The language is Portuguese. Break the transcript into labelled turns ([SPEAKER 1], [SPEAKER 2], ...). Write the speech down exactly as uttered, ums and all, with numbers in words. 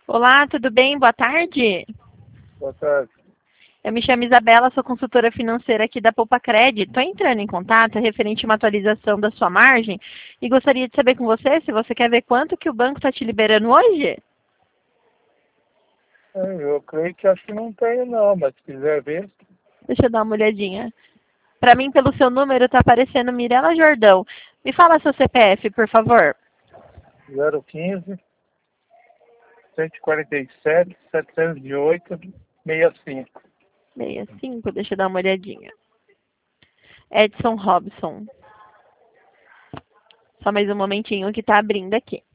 [SPEAKER 1] Olá, tudo bem? Boa tarde.
[SPEAKER 2] Boa tarde.
[SPEAKER 1] Eu me chamo Isabela, sou consultora financeira aqui da Poupa Credit. Estou entrando em contato referente a uma atualização da sua margem e gostaria de saber com você se você quer ver quanto que o banco está te liberando hoje.
[SPEAKER 2] É, Eu creio que acho que não tenho não, mas se quiser ver,
[SPEAKER 1] Deixa eu dar uma olhadinha. Para mim, pelo seu número, está aparecendo Mirela Jordão. Me fala seu C P F, por favor.
[SPEAKER 2] zero quinze, cento e quarenta e sete, setecentos e oito, sessenta e cinco.
[SPEAKER 1] sessenta e cinco, deixa eu dar uma olhadinha. Edson Robson. Só mais um momentinho que está abrindo aqui.